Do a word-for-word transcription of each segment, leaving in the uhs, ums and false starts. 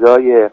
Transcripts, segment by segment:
ابتدای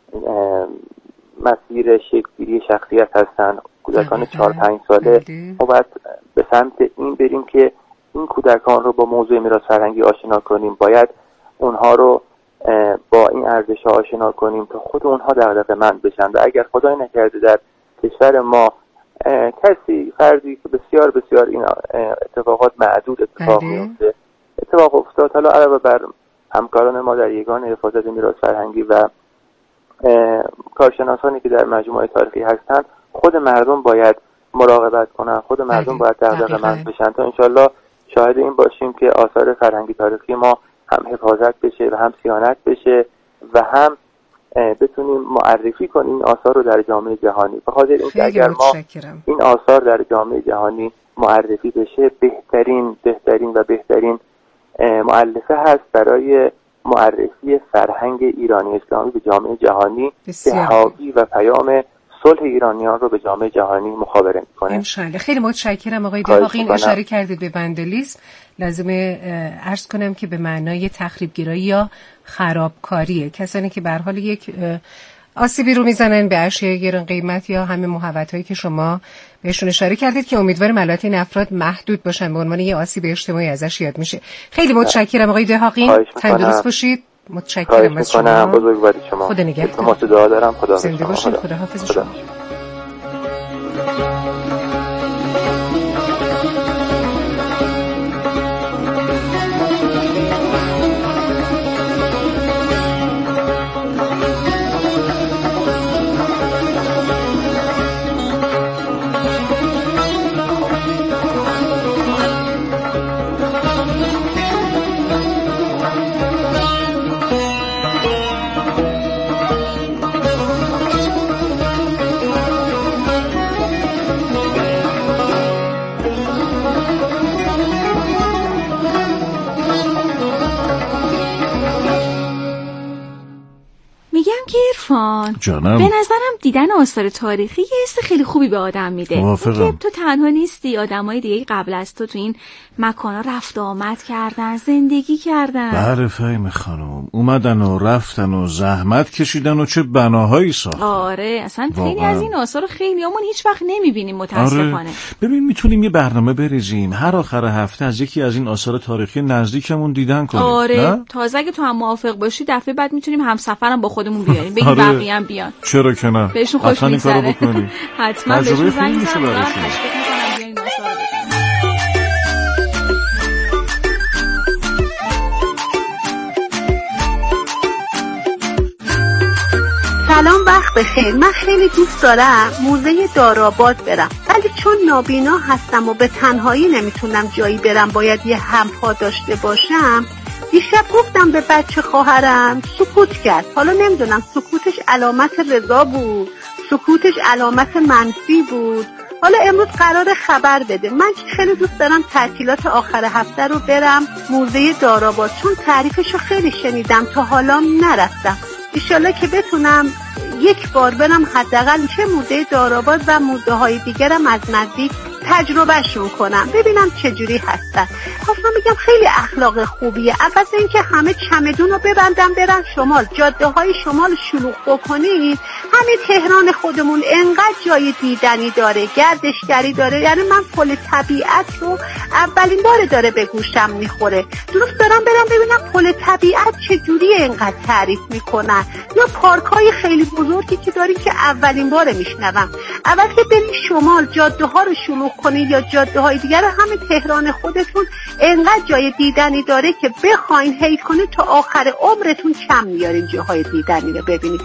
مسیر شکل‌گیری شخصیت هستن، کودکان چهار پنج ساله، ما باید به سمت این بریم که این کودکان رو با موضوع میراث فرهنگی آشنا کنیم، باید اونها رو با این ارزش‌ها آشنا کنیم تا خود اونها دغدغه‌مند بشن. و اگر خدای نکرده در کشور ما کسی فردی که بسیار بسیار این اتفاقات معدود اتفاق میفته اتفاق افتاد، حالا علاوه بر همکاران ما در یگان حفاظت میراث فرهنگی و کارشناسانی که در مجموعه تاریخی هستن، خود مردم باید مراقبت کنن، خود مردم باید دغدغه‌مند بشن تا انشالله شاهد این باشیم که آثار فرهنگی تاریخی ما هم حفاظت بشه و هم صیانت بشه و هم بتونیم معرفی کنیم این آثار رو در جامعه جهانی. بخاطر اینکه اگر ما این آثار در جامعه جهانی معرفی بشه، بهترین بهترین و بهترین مؤلفه هست برای معرفی فرهنگ ایرانی اسلامی به جامعه جهانی که حاوی و پیام صلح ایرانیان رو به جامعه جهانی مخابره میکنه. انشالله. خیلی متشکرم آقای دهاقی. اشاره کردید به وندالیسم، لازمه عرض کنم که به معنای تخریبگرایی یا خرابکاریه، کسانی که به هر حال یک آسیبی رو میزنن به اشیاء گران قیمت یا همه محوطه‌ای که شما بهشون اشاره کردید که امیدوارم البته این افراد محدود باشن، به عنوان یه آسیب اجتماعی ازش یاد میشه. خیلی متشکرم آقای دهاقی، تندرست باشید. متشکرم از شما. بزرگواری شما. خدا نگهدار. ما دعا دارم. خدا زنده باشید. خدا حافظ شما. جانم. به نظرم دیدن آثار تاریخی یه حس خیلی خوبی به آدم میده. موافقم. تو تنها نیستی، آدمای دیگه قبل از تو تو این مکانا رفت و آمد کردن، زندگی کردن. بله فهیم خانم، اومدن و رفتن و زحمت کشیدن و چه بناهایی ساختن. آره اصلا خیلی از این آثار خیلیامون هیچ وقت نمیبینیم متاسفانه. آره. ببین میتونیم یه برنامه بریزیم هر آخر هفته از یکی از این آثار تاریخی نزدیکمون دیدن کنیم. آره تازه اگه تو هم موافق باشی دفعه بعد میتونیم همسفرم با خودمون بیاریم، بگیم آره. بقیه هم بیان. چرا که نه؟ بهشون خوش میگذره. حتما بهشون زنگ بزنم. سلام، وقت بخیر. من خیلی دوست دارم موزه داراباد برم، ولی چون نابینا هستم و به تنهایی نمیتونم جایی برم، باید یه همپا داشته باشم. دیشب گفتم به بچه خواهرم، سکوت کرد. حالا نمیدونم سکوتش علامت رضا بود، سکوتش علامت منفی بود. حالا امروز قرار خبر بده. من خیلی دوست دارم تعطیلات آخر هفته رو برم موزه داراباد، چون تعریفش رو خیلی شنیدم، تا حالا نرفتم. انشالله که بتونم یک بار برم حداقل چه موزه داراباد و موزه های دیگرم از نزدیک تجربهشون کنم، ببینم چجوری هستن. خواستم بگم خیلی اخلاق خوبیه. عوض اینکه همه چمدون رو ببندن برن شمال، جاده های شمال شلوغ بکنید، همه تهران خودمون انقدر جای دیدنی داره، گردشگری داره. یعنی من پل طبیعت رو اولین بار داره به گوشم میخوره. دوست دارم برم ببینم پل طبیعت چجوری اینقدر تعریف میکنن، یا پارک های خیلی بزرگی که داریم که اولین بار میشنوم. عوض که برید شمال جاده ها رو شلوغ کنید یا جاده های دیگر، همه تهران خودتون انقدر جای دیدنی داره که بخواین حیف کنید تا آخر عمرتون کم میارین جاهای دیدنی رو ببینید.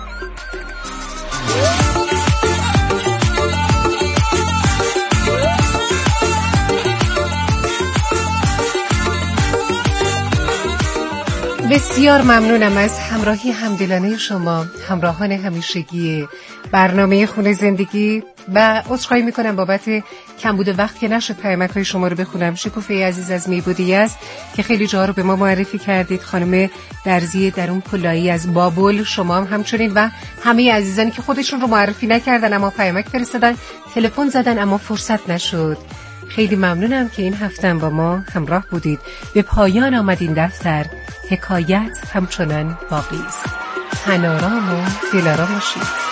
بسیار ممنونم از همراهی همدلانه شما، همراهان همیشگی برنامه خونه زندگی، و عذرخواهی میکنم بابت کمبود وقت که نشد پیامک‌های شما رو بخونم. شکوفه عزیز از میبودی است که خیلی جاها رو به ما معرفی کردید، خانم درزی درون پلایی از بابل، شما هم همچنین، و همه عزیزانی که خودشون رو معرفی نکردن اما پیامک فرستادن، تلفن زدن اما فرصت نشد. خیلی ممنونم که این هفته با ما همراه بودید. به پایان آمد این دفتر، حکایت همچنان باقی است. تنارام و دلارام باشید.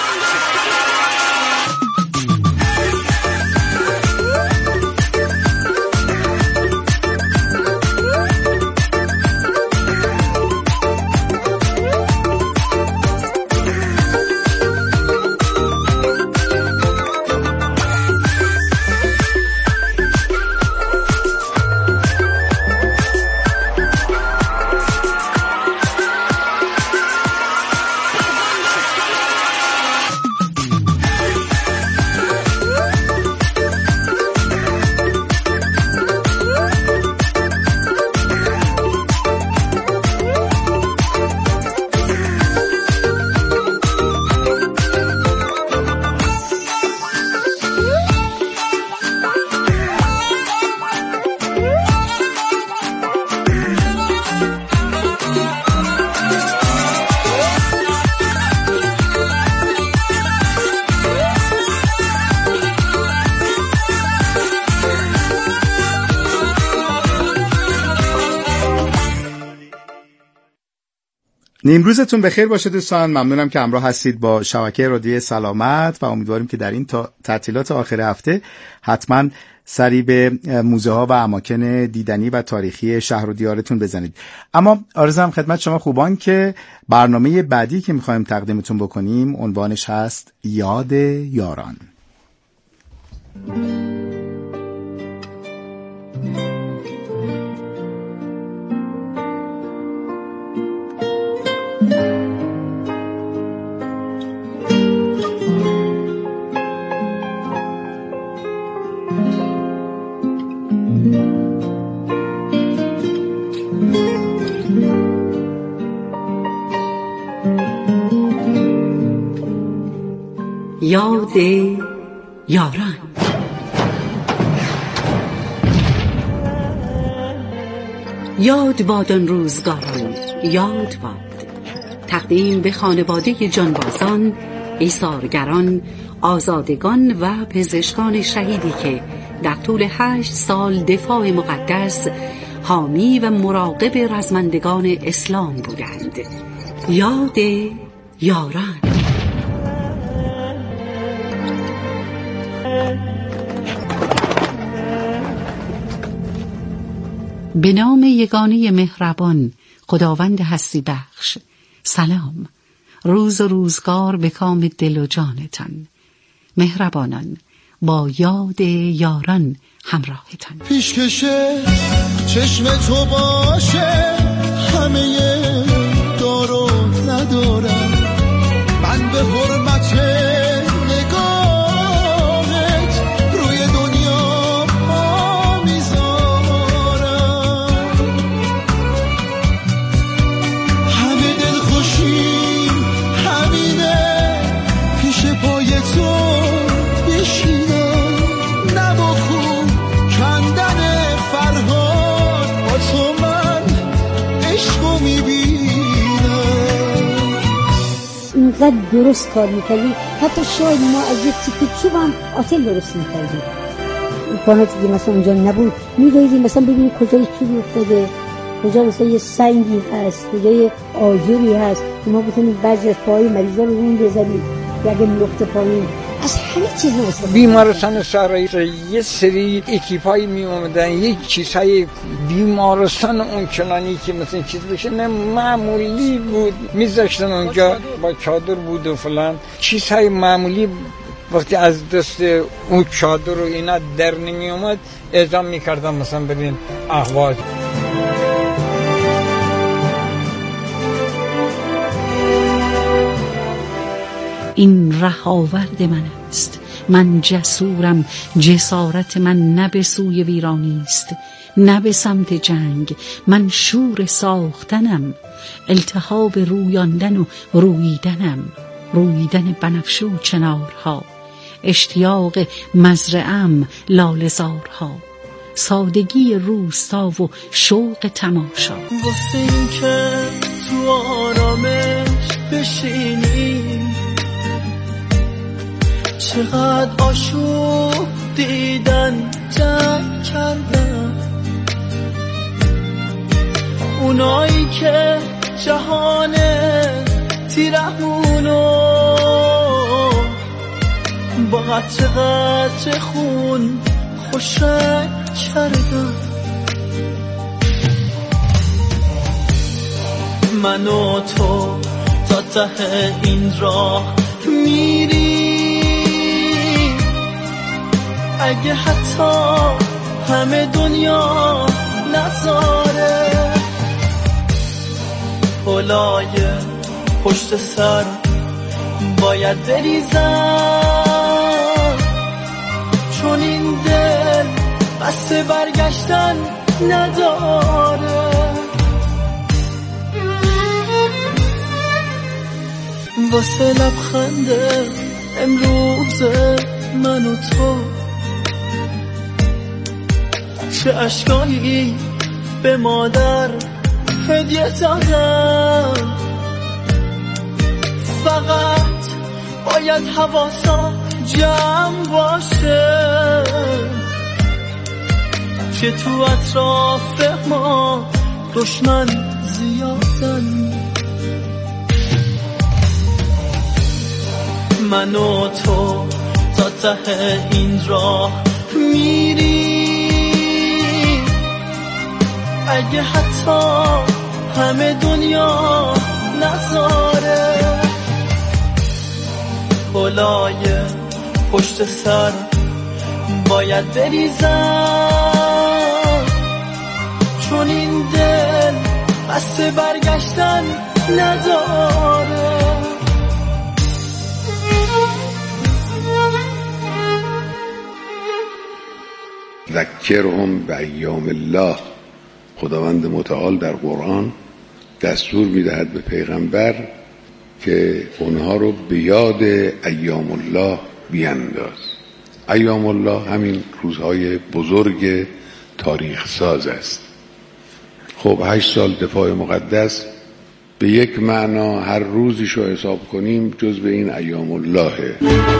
نیمروزتون بخیر باشه دوستان. ممنونم که همراه هستید با شبکه رادیو سلامت و امیدواریم که در این تعطیلات آخر هفته حتما سری به موزه ها و اماکن دیدنی و تاریخی شهر و دیارتون بزنید. اما عرضم خدمت شما خوبان که برنامه بعدی که میخوایم تقدیمتون بکنیم عنوانش هست یاد یاران. یاد یاران. یاد باد آن روزگاران، یاد باد. تقدیم به خانواده جانبازان، ایثارگران، آزادگان و پزشکان شهیدی که در طول هشت سال دفاع مقدس، حامی و مراقب رزمندگان اسلام بودند. یاد یاران. به نام یگانه مهربان، خداوند هستی بخش. سلام. روز و روزگار به کام دل و جانتان. مهربانان، با یاد یاران همراهتان. پیشکشه چشم تو باشه، همه دارو ندارم. من به حرمت نگاهت روی دنیا ما میذارم. همه دل خوشی همینه، پیش پای تو بشینم. نباکو کندن فرهاد، با تو من عشقو میبینم. اینقدر درست کار میکنی، حتی شاید ما از یک تیکه چوب هم آتل درست میکردیم. امکاناتی که مثلا اونجا نبود، میدویدیم مثلا ببینیم کجای چوبی افتاده، کجا مثلا یه سنگی هست، کجای آجری هست که ما بتونیم بعضی از پاهای مریضا رو رون بزنیم یا اگه میفته پایین. از همه چیز هست. بیمارستان سرایی یه سری اکیپایی می اومدن، یک چیزهای بیمارستان اون چنانی که مثلا چیز بشه نه معمولی بود، میذاشتن اونجا با چادر بود و فلان چیزهای معمولی. وقتی از دست اون چادر و اینا در نمی اومد اعزام میکردن مثلا ببین احواز. این رهاورد من است، من جسورم، جسارت من نه به سوی ویرانی است نه به سمت جنگ. من شور ساختنم، التهاب رویاندن و رویدنم، رویدن بنفشه و چنارها، اشتیاق مزرعم لاله‌زارها، سادگی روستا و شوق تماشا. واسه این که تو آرامش بشینی، چقدر آشوب دیدن جنگ کردن. اونایی که جهان تیرمونو با قطر قطر خون خوشک کردم. من و تو تا ته این راه میری، اگه حتی همه دنیا نذاره بالای پشت سر باید بریزم، چون این دل بس برگشتن نداره. واسه لبخند امروز من و تو چه اشکایی به مادر هدیه دادم. فقط باید حواسا جمع باشه که تو اطراف ما دشمن زیادن. من و تو تا ته این راه میری، اگه حتی همه دنیا نذاره بالای پشت سر باید بریزم، چون این دل بس برگشتن نداره. ذکرهم به ایام الله. خداوند متعال در قرآن دستور میدهد به پیغمبر که اونها رو به یاد ایام الله بینداز. ایام الله همین روزهای بزرگ تاریخ ساز است. خب هشت سال دفاع مقدس به یک معنا هر روزیش رو حساب کنیم جز به این ایام اللهه.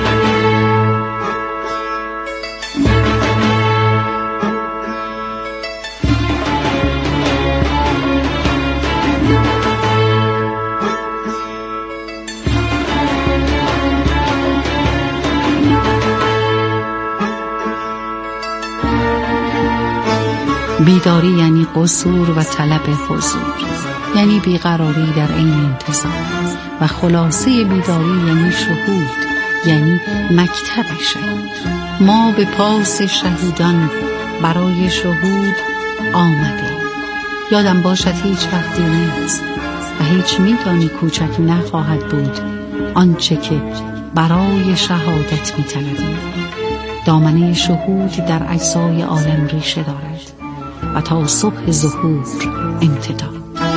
بیداری یعنی قصور و طلب حضور، یعنی بیقراری در این انتظار، و خلاصه بیداری یعنی شهود، یعنی مکتب شهید. ما به پاس شهیدان برای شهود آمدیم. یادم باشد هیچ وقتی نیست و هیچ میدانی کوچک نخواهد بود آنچه که برای شهادت می‌طلبیم. دامنه شهود در اجزای عالم ریشه دارد و تا صبح ظهور امتداد.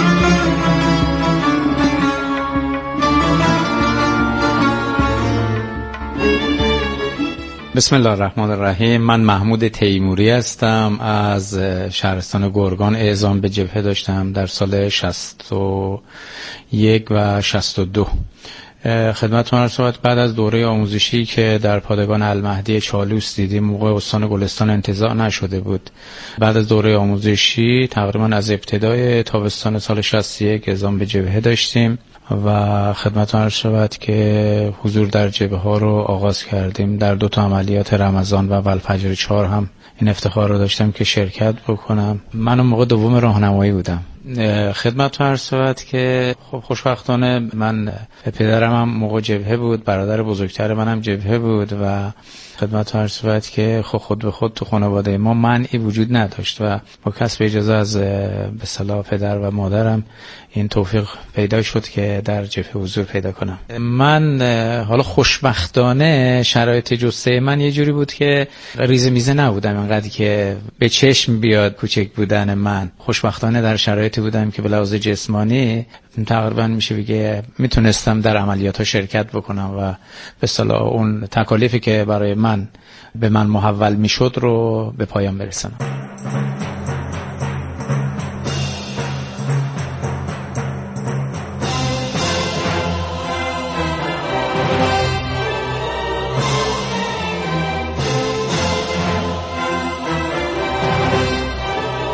بسم الله الرحمن الرحیم. من محمود تیموری هستم. از شهرستان گرگان اعزام به جبهه داشتم در سال شصت و یک و شصت و دو. خدمتتون عرض شود بعد از دوره آموزشی که در پادگان المهدی چالوس دیدیم، موقع استان گلستان انتزاع نشده بود. بعد از دوره آموزشی تقریبا از ابتدای تابستان سال شصت و یک اعزام به جبهه داشتیم و خدمتتون عرض شود که حضور در جبهه ها رو آغاز کردیم. در دو تا عملیات رمضان و والفجر چهار هم این افتخار رو داشتم که شرکت بکنم. من اون موقع دوم راهنمایی بودم. خدمتتون عرض شود که خب خوشبختانه من پدرم هم موقع جبهه بود، برادر بزرگتر منم جبهه بود و خدمتتون عرض شود که خب خود به خود تو خانواده ما منعی وجود نداشت و با کسب اجازه از به اصطلاح پدر و مادرم این توفیق پیدا شد که در جبهه حضور پیدا کنم. من حالا خوشبختانه شرایط جثه من یه جوری بود که ریزه میزه نبودم اینقدر که به چشم بیاد کوچک بودن من. خوشبختانه در شرایطی بودم که به لحاظ جسمانی تقریبا میشه بگه میتونستم در عملیات ها شرکت بکنم و به اصطلاح اون تکالیفی که برای من به من محول میشد رو به پایان برسونم.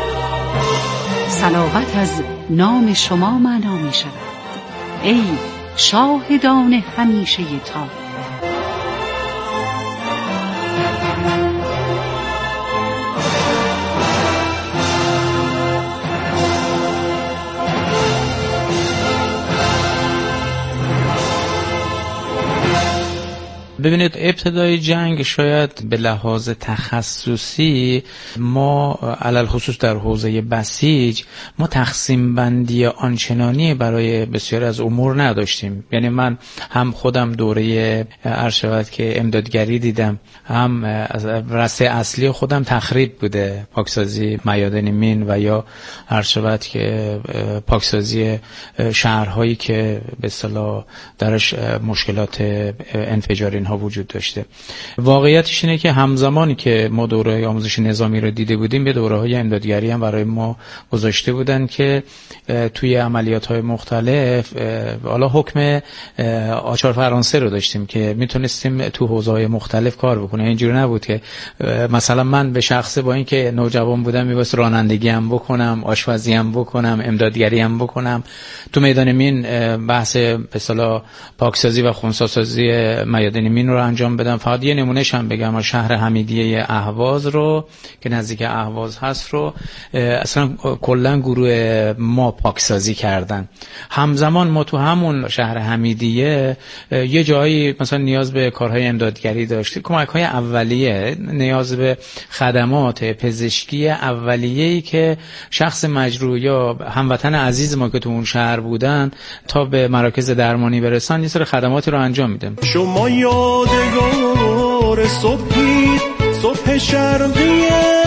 صلابت از نام شما معنا می شود. ای شاهدان همیشه تا. ببینید ابتدای جنگ شاید به لحاظ تخصصی ما علل خصوص در حوزه بسیج ما تقسیم بندی آنچنانی برای بسیار از امور نداشتیم. یعنی من هم خودم دوره عرض شود که امدادگری دیدم، هم رسته اصلی خودم تخریب بوده، پاکسازی میادین مین و یا عرض شود که پاکسازی شهرهایی که به اصطلاح درش مشکلات انفجاری ها وجود داشته. واقعیتش اینه که همزمانی که ما دوره آموزش نظامی رو دیده بودیم به دوره‌های امدادگری هم برای ما گذاشته بودن که توی عملیات‌های مختلف حالا حکم آچار فرانسه رو داشتیم که میتونستیم تو حوزه‌های مختلف کار بکنیم. اینجوری نبود که مثلا من به شخصه با اینکه نوجوان بودم می‌باید رانندگی هم بکنم، آشپزی هم بکنم، امدادگری هم بکنم. تو میدان مین بحث به اصطلاح پاکسازی و خنثی‌سازی میادین مین رو انجام بدم. فقط یه نمونهش هم بگم، شهر حمیدیه اهواز رو که نزدیک اهواز هست رو اصلا کلا گروه ما پاکسازی کردن. همزمان ما تو همون شهر حمیدیه یه جایی مثلا نیاز به کارهای امدادگری داشتیم، کمک‌های اولیه، نیاز به خدمات پزشکی اولیه‌ای که شخص مجروح یا هموطن عزیز ما که تو اون شهر بودن تا به مراکز درمانی برسن یه سری خدماتی رو انجام میدیم. شما یادگار صبحی، صبح شرقی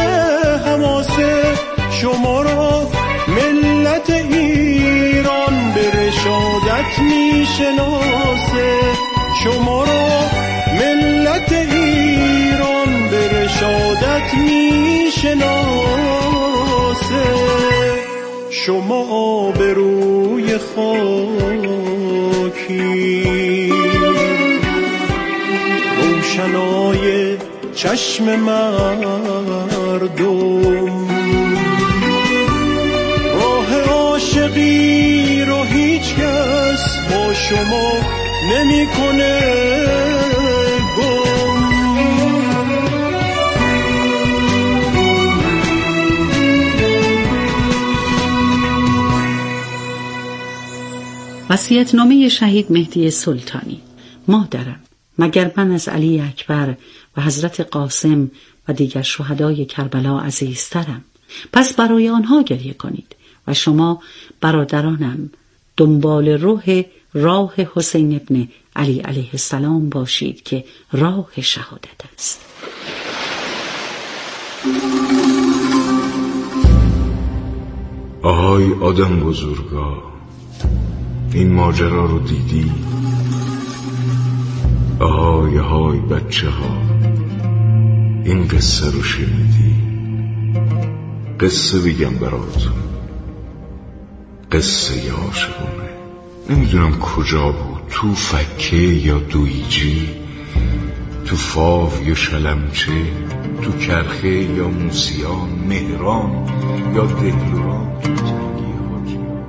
حماسه، شما را ملت ایران به رشادت میشناسه، شما را ملت ایران به رشادت میشناسه، شما آبروی خاکی، روشنای چشم مردم، راه عاشقی رو هیچ کس با شما نمی‌کنه گم. وصیت‌نامه شهید مهدی سلطانی. مادرم، مگر من از علی اکبر و حضرت قاسم و دیگر شهدای کربلا عزیزترم؟ پس برای آنها گریه کنید و شما برادرانم دنبال روح راه حسین ابن علی علیه السلام باشید که راه شهادت است. آهای آدم بزرگا، این ماجرا رو دیدی؟ آهای های بچه ها، این قصه رو شنیدی؟ قصه بگم براتون، قصه ی عاشقونه. نمیدونم کجا بود، تو فکه یا دویجی، تو فاو یا شلمچه، تو کرخه یا موسیان، مهران یا دهلوران، تو تنگی حاجیان.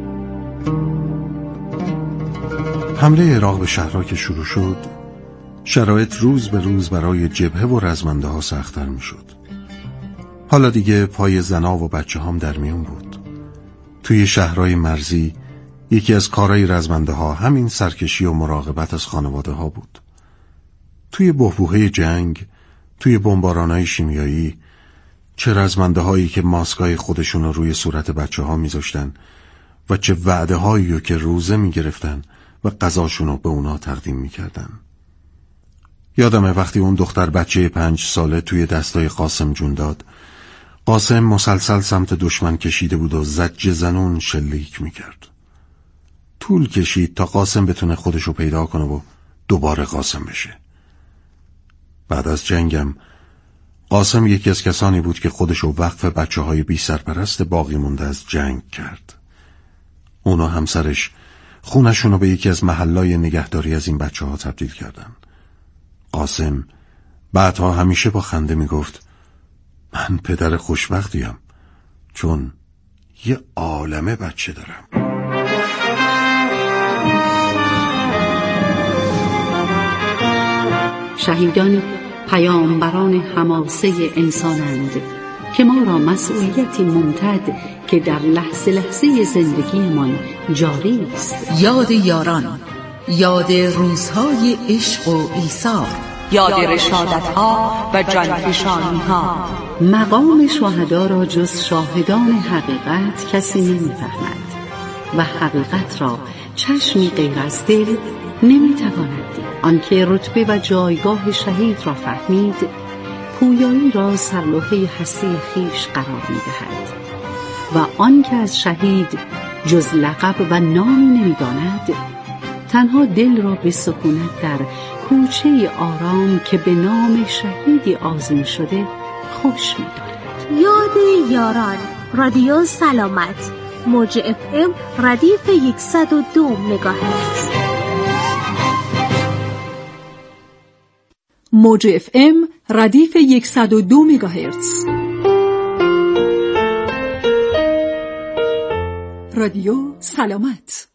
حمله عراق به شهرها که شروع شد، شرایط روز به روز برای جبهه و رزمنده ها سخت‌تر می شد. حالا دیگه پای زنا و بچه هم در میون بود. توی شهرهای مرزی یکی از کارهای رزمنده ها همین سرکشی و مراقبت از خانواده ها بود. توی بحبوحه جنگ، توی بمبارانهای شیمیایی، چه رزمنده هایی که ماسکای خودشون رو روی صورت بچه ها می زاشتن و چه وعده هایی رو که روزه می گرفتن و غذاشون رو به اونا تقدیم می کردن. یادمه وقتی اون دختر بچه پنج ساله توی دستای قاسم جون داد، قاسم مسلسل سمت دشمن کشیده بود و زج زنون شلیک می کرد. طول کشید تا قاسم بتونه خودشو پیدا کنه و دوباره قاسم بشه. بعد از جنگم قاسم یکی از کسانی بود که خودشو وقف بچه های بی سرپرست باقی مونده از جنگ کرد. اونا همسرش خونشونو به یکی از محلای نگهداری از این بچه ها تبدیل کردن. قاسم بعدها همیشه با خنده میگفت من پدر خوشبختیم چون یه عالمه بچه دارم. شهیدان پیامبران حماسه انسانند که ما را مسئولیتی ممتد که در لحظه لحظه زندگیمان جاری است. یاد یاران، یاد روزهای عشق و ایثار، یاد رشادت‌ها و جانفشانی‌ها. مقام شهدا را جز شاهدان حقیقت کسی نمی‌فهمد و حقیقت را چشمی غیر از دل نمی‌تواند دید. آنکه رتبه و جایگاه شهید را فهمید، پویایی را سرلوحه هستی خویش قرار می‌دهد و آنکه از شهید جز لقب و نامی نمی‌داند، تنها دل را به سکونت در کوچه آرام که به نام شهیدی آذین شده خوش می‌دارد. یاد یاران، رادیو سلامت، موج اف ام ردیف صد و دو مگاهرتز. موج اف ام ردیف صد و دو مگاهرتز. رادیو سلامت.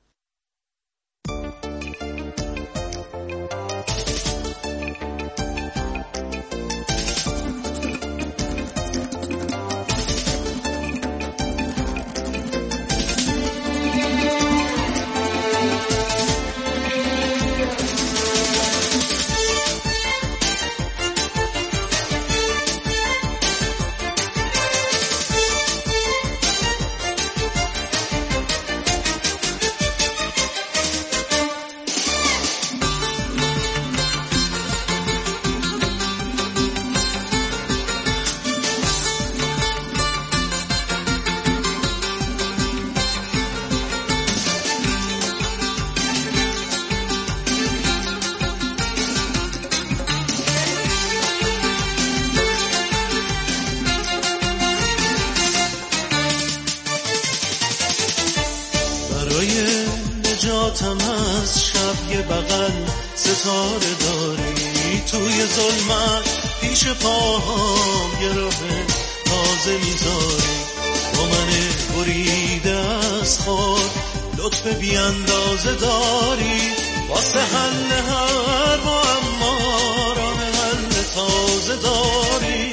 نجاتم از شب یه بغل ستاره داری، توی ظلمت پیش پاهام یه راه تازه میذاری، با من بریده از خود لطف بی اندازه داری، واسه حل هر معما راه حل تازه داری.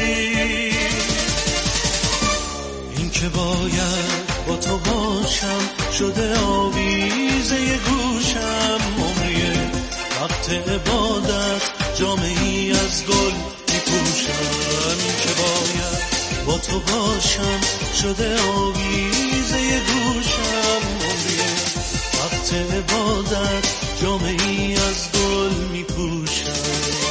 این که باید با تو باشم شده آویزه گوشم، عمریه وقت عبادت جامعی از گل میپوشم. این که باید با تو باشم شده آویزه گوشم، عمریه وقت عبادت جامعی از گل میپوشم.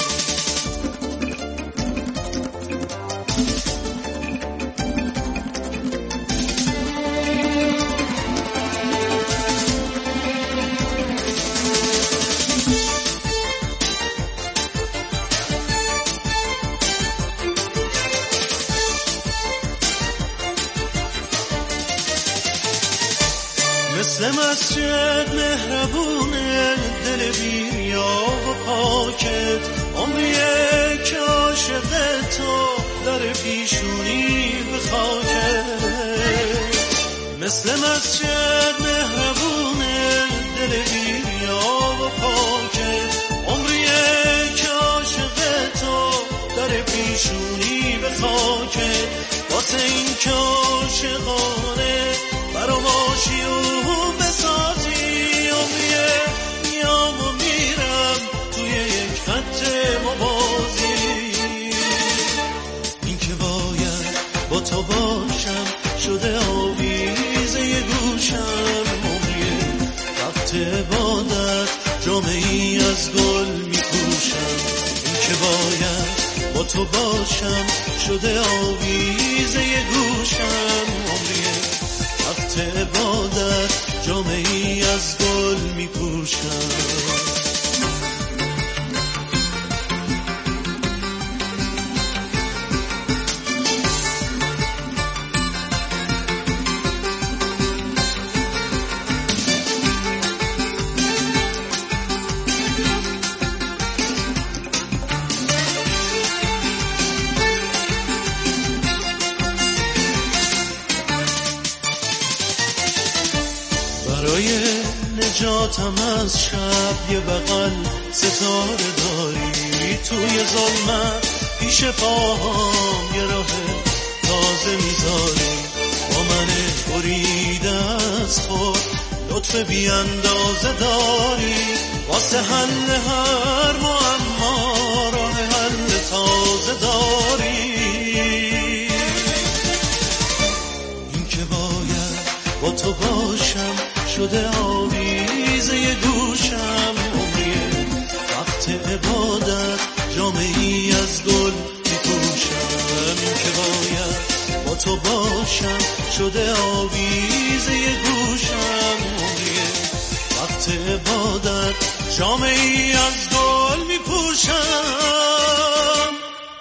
مثل مسجد مهربونه دل بیریا و پاکت، عمریه که عاشق تو در پیشونی به خاکت. مثل مسجد مهربونه دل بیریا و پاکت، عمریه که عاشق تو در پیشونی به خاکت. واسه این که عاشقانه برام آشی و بسازی، عمریه میام و میرم توی یک خط موازی. این که باید با تو باشم شده آویزه گوشم، عمریه وقت عبادت جامعی از گل میپوشم. این که باید با تو باشم شده آویزه گوشم، عمریه وقت عبادت جامعی از گل میپوشم. براتم از شب یه بغل ستاره داری، توی ظلمت پیش پاهام یه راه تازه میذاری. با من بریده از خود لطف بی اندازه داری، واسه حل هر معما راه حل تازه داری. این که باید با تو باشم شده آویزه گوشم، عمریه وقت عبادت جامعی از گل میپوشم. این که باید با تو باشم شده آویزه گوشم، عمریه وقت عبادت جامعی از گل میپوشم.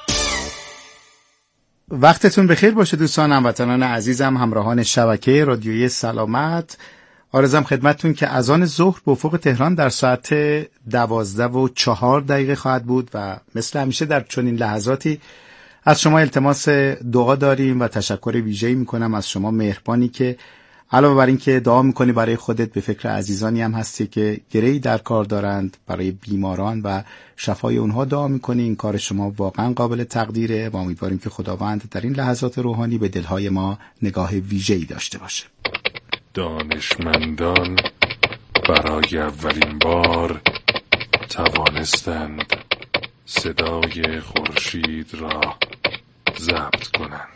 وقتتون بخیر باشه دوستان هموطنان عزیزم، همراهان شبکه رادیویی سلامت. آرزوام خدمتتون که اذان ظهر به افق تهران در ساعت دوازده و چهار دقیقه خواهد بود و مثل همیشه در چنین لحظاتی از شما التماس دعا داریم و تشکر ویژه‌ای میکنم از شما مهربانی که علاوه بر این که دعا میکنی برای خودت به فکر عزیزانی هم هستی که گره‌ای در کار دارند، برای بیماران و شفای اونها دعا میکنی. این کار شما واقعا قابل تقدیره و امیدواریم که خداوند در این لحظات روحانی به دلهای ما نگاه ویژه‌ای داشته باشه. دانشمندان برای اولین بار توانستند صدای خورشید را ضبط کنند.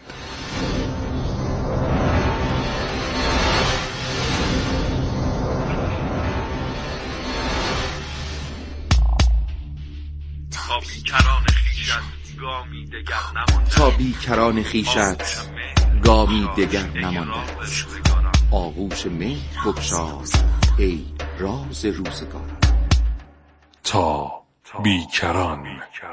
تا بیکران خیشت گامی دگر نمانده، تا بیکران خیشت گامی دگر نمانده، آغوش مهر بگشاز ای راز روزگار. تا بیکران.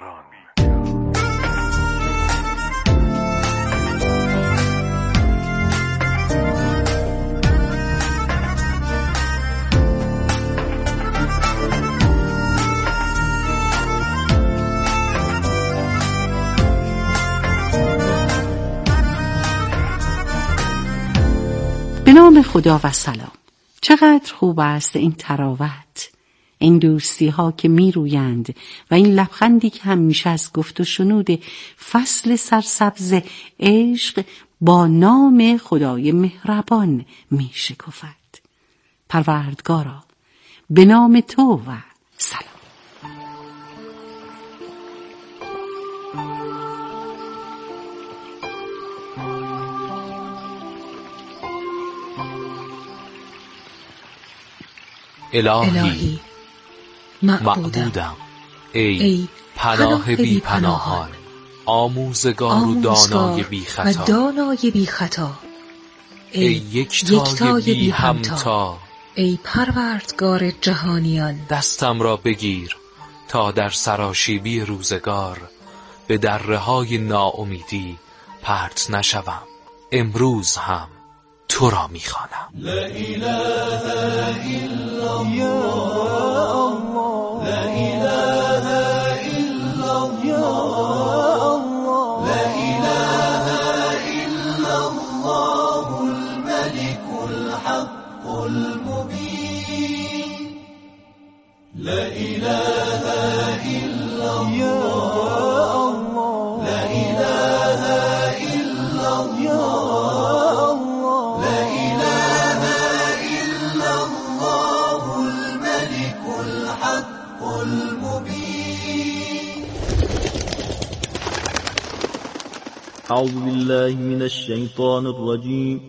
به نام خدا و سلام. چقدر خوب است این تراوت، این دوستی ها که می رویند و این لبخندی که همیشه از گفت و شنود فصل سرسبز عشق با نام خدای مهربان می شکفد. پروردگارا به نام تو و سلام. الهی, الهی معبودم ای, ای پناه بی پناهان، آموزگار و دانای بی خطا، و دانای بی خطا، ای یکتای بی همتا، ای پروردگار جهانیان. دستم را بگیر تا در سراشیبی روزگار به دره های ناامیدی پرت نشوم. امروز هم تو را میخوانم. لا اله الا الله، لا اله الا الله، لا اله الا الله الملك الحق المبين، لا اله الا الله، لا اله الا الله، أعوذ بالله من الشيطان الرجيم.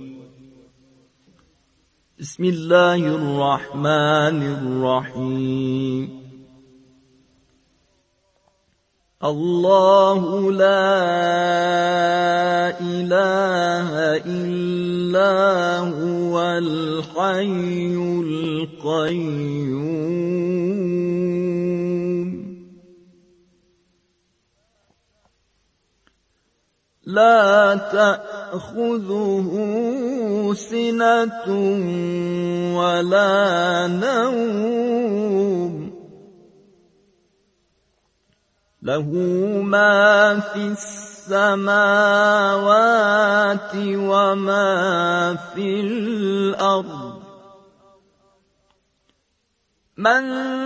بسم الله الرحمن الرحيم. الله لا إله إلا هو الحي القيوم، لا تأخذه سنة ولا نوم، له ما في السماوات وما في الأرض، من